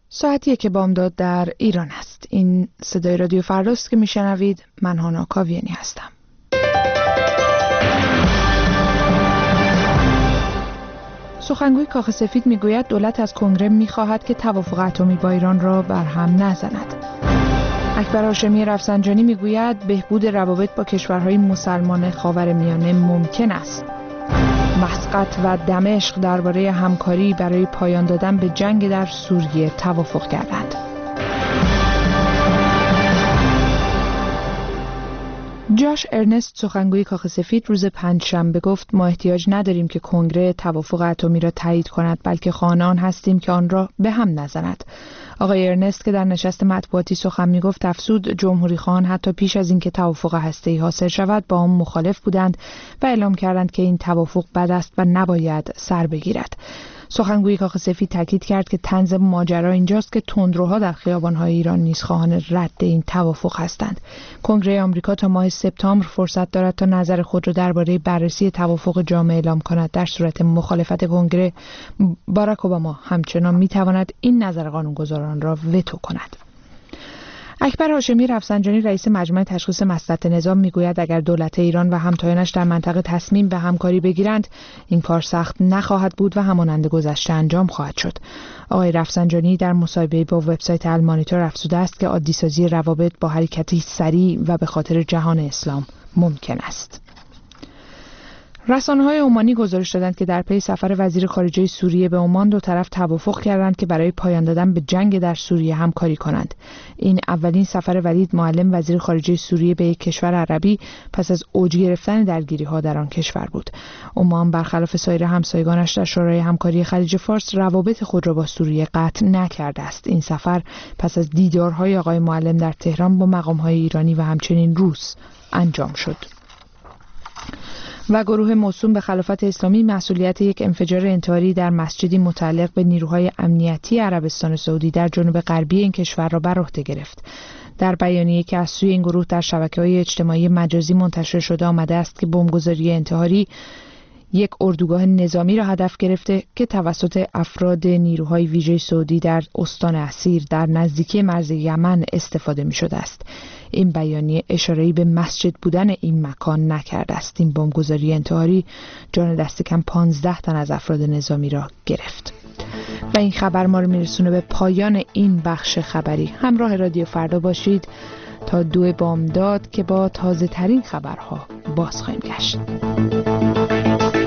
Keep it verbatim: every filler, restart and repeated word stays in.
ساعتیه که بامداد در ایران است. این صدای رادیو فرداست که میشنوید. من هانا کاویانی هستم. سخنگوی کاخ سفید میگوید دولت از کنگره میخواهد که توافق اتمی با ایران را بر هم نزند. اکبر هاشمی رفسنجانی میگوید بهبود روابط با کشورهای مسلمان خاورمیانه ممکن است. مسقط و دمشق درباره همکاری برای پایان دادن به جنگ در سوریه توافق کردند. جاش ارنست سخنگوی کاخ سفید روز پنجشنبه گفت ما احتیاج نداریم که کنگره توافق اتمی را تایید کند، بلکه خواهان آن هستیم که آن را به هم نزند. آقای ارنست که در نشست مطبوعاتی سخن میگفت افزود جمهوری خواهان حتی پیش از اینکه توافق هسته‌ای حاصل شود با آن مخالف بودند و اعلام کردند که این توافق بد است و نباید سر بگیرد. سخنگوی کاخ سفید تاکید کرد که طنز ماجرا اینجاست که تندروها در خیابان‌های ایران نیز خواهان رد این توافق هستند. کنگره آمریکا تا ماه سپتامبر فرصت دارد تا نظر خود را درباره بررسی توافق جامع اعلام کند. در صورت مخالفت کنگره، باراک اوباما همچنان می‌تواند این نظر قانونگذاران را وتو کند. اکبر هاشمی رفسنجانی رئیس مجمع تشخیص مصلحت نظام میگوید اگر دولت ایران و همتایانش در منطقه تصمیم به همکاری بگیرند این کار سخت نخواهد بود و همانند گذشته انجام خواهد شد. آقای رفسنجانی در مصاحبه با وبسایت المانیتور افزوده است که عادی‌سازی روابط با حرکتی سریع و به خاطر جهان اسلام ممکن است. رسانه‌های عمانی گزارش دادند که در پی سفر وزیر خارجه سوریه به عمان دو طرف توافق کردند که برای پایان دادن به جنگ در سوریه همکاری کنند. این اولین سفر ولید معلم وزیر خارجه سوریه به یک کشور عربی پس از اوج گرفتن درگیری‌ها در آن کشور بود. عمان برخلاف سایر همسایگانش در شورای همکاری خلیج فارس روابط خود را با سوریه قطع نکرده است. این سفر پس از دیدارهای آقای معلم در تهران با مقام‌های ایرانی و همچنین روس انجام شد. و گروه موسوم به خلافت اسلامی مسئولیت یک انفجار انتحاری در مسجدی متعلق به نیروهای امنیتی عربستان سعودی در جنوب غربی این کشور را بر عهده گرفت. در بیانیه‌ای که از سوی این گروه در شبکه‌های اجتماعی مجازی منتشر شده آمده است که بمبگذاری انتحاری یک اردوگاه نظامی را هدف گرفته که توسط افراد نیروهای ویژه سعودی در استان اسیر در نزدیکی مرز یمن استفاده می‌شده است. این بیانیه اشاره‌ای به مسجد بودن این مکان نکرده است. این بمبگذاری انتحاری جان دست کم پانزده تن از افراد نظامی را گرفت. و این خبر ما رو میرسونه به پایان این بخش خبری. همراه رادیو فردا باشید تا دو بامداد که با تازه ترین خبرها باز خواهیم گشت.